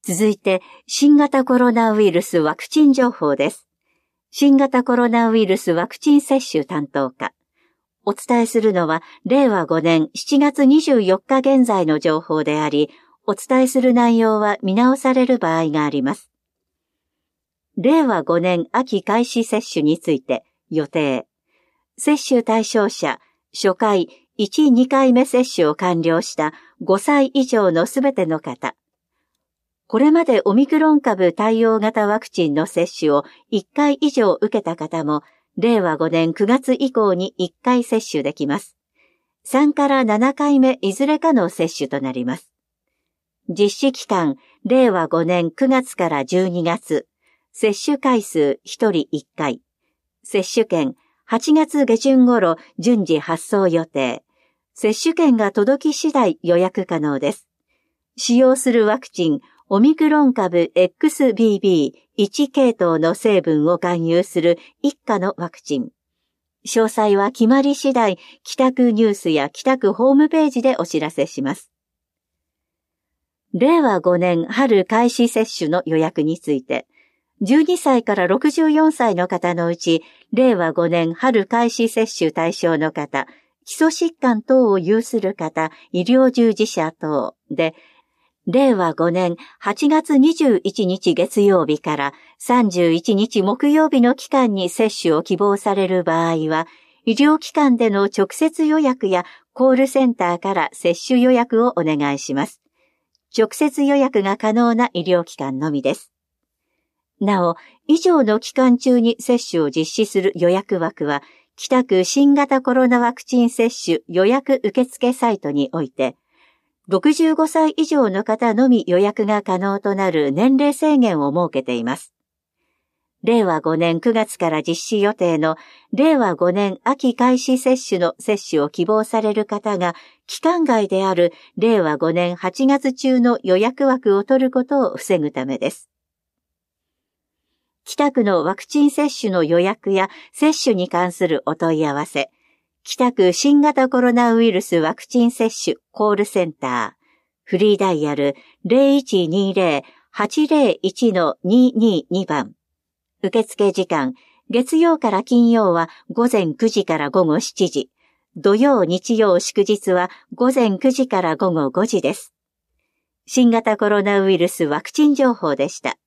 続いて、新型コロナウイルスワクチン情報です。新型コロナウイルスワクチン接種担当課。お伝えするのは、令和5年7月24日現在の情報であり、お伝えする内容は見直される場合があります。令和5年秋開始接種について、予定。接種対象者、初回、1、2回目接種を完了した5歳以上のすべての方。これまでオミクロン株対応型ワクチンの接種を1回以上受けた方も、令和5年9月以降に1回接種できます。3から7回目いずれかの接種となります。実施期間、令和5年9月から12月。接種回数1人1回。接種券、8月下旬頃順次発送予定。接種券が届き次第予約可能です。使用するワクチン、オミクロン株 XBB.1 系統の成分を含有する一価のワクチン。詳細は決まり次第、北区ニュースや北区ホームページでお知らせします。令和5年春開始接種の予約について、12歳から64歳の方のうち、令和5年春開始接種対象の方、基礎疾患等を有する方、医療従事者等で、令和5年8月21日月曜日から31日木曜日の期間に接種を希望される場合は、医療機関での直接予約やコールセンターから接種予約をお願いします。直接予約が可能な医療機関のみです。なお、以上の期間中に接種を実施する予約枠は、北区新型コロナワクチン接種予約受付サイトにおいて、65歳以上の方のみ予約が可能となる年齢制限を設けています。令和5年9月から実施予定の令和5年秋開始接種の接種を希望される方が期間外である令和5年8月中の予約枠を取ることを防ぐためです。北区のワクチン接種の予約や接種に関するお問い合わせ、北区新型コロナウイルスワクチン接種コールセンター、フリーダイヤル 0120-801-222 番。受付時間、月曜から金曜は午前9時から午後7時、土曜日曜祝日は午前9時から午後5時です。新型コロナウイルスワクチン情報でした。